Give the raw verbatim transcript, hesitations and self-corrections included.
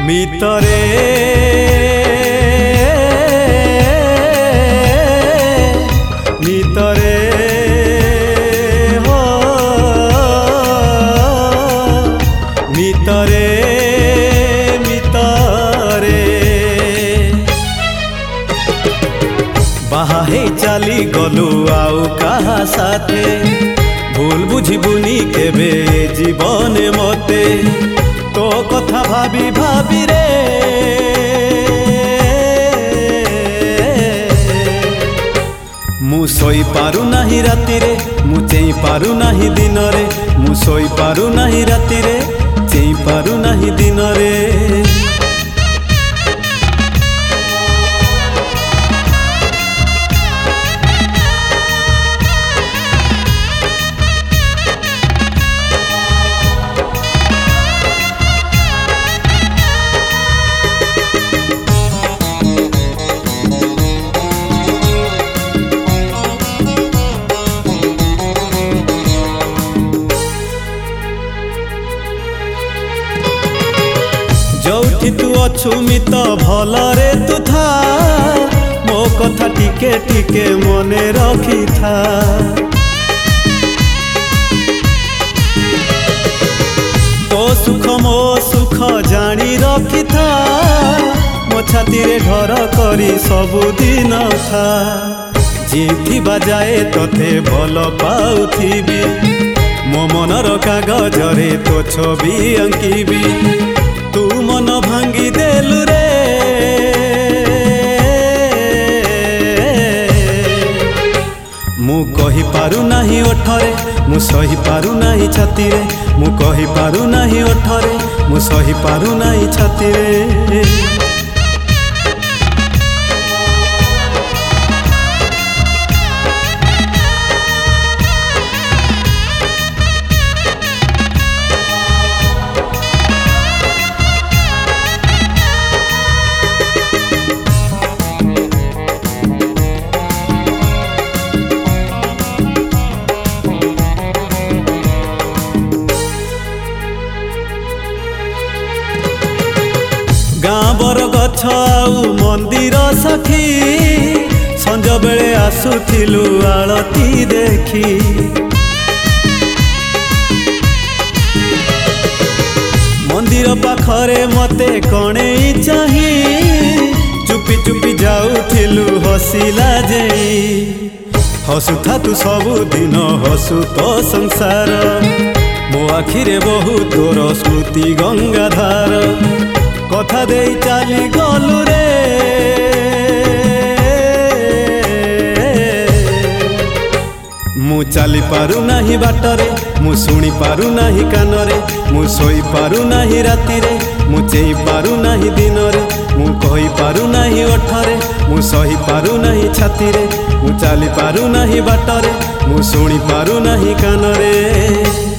मितरे मितरे हो मितरे मितरे बाहे चली गलु आउ कहा साथे भूल बुझिबुनी केबे जीवन मते तो कथा भाबी भाबी रे मु सोई पारु नाही राति रे मु चेई पारु नाही दिन रे मु सोई पारु नाही राति रे चेई पारु नाही दिन रे। जोठी तू अच्छु मित भलरे तू था मो कथा टिके टिके मने रखी था तो सुख मो सुख जानी रखी था मो छाती रे घर करी सबुदिन था जीथि बजाए तोते भल पाउथिबी मो मनर कागजरे तो छवि अंकिबी तू मन भांगी देलु रे मु कहि पारु नाही ओठरे मु सही पारु नाही छाती रे मु कहि पारु नाही ओठरे मु सही पारु नाही छाती रे। गाँ बर गछ आउ मंदिर सखी संज बेले आसुथिलु आलती देखी मंदिर पाखरे मते कणेई चाही चुपी चुपी जाउथिलु हसिला जेई हसुथा तू सबु दिन हसु तो संसार मो आखिरे बहु तोर स्मृति गंगाधार कथा दे चली गलु रे मु चली पारु नाही बाटरे मु सुनी पारु नाही कानरे मु सोई पारु नाही राति रे मु चेई पारु नाही दिन रे मु कहि पारु नाही ओठरे मु सही पारु नाही छाती रे मु चली पारु नाही बाटरे मु सुनी पारु नाही कानरे।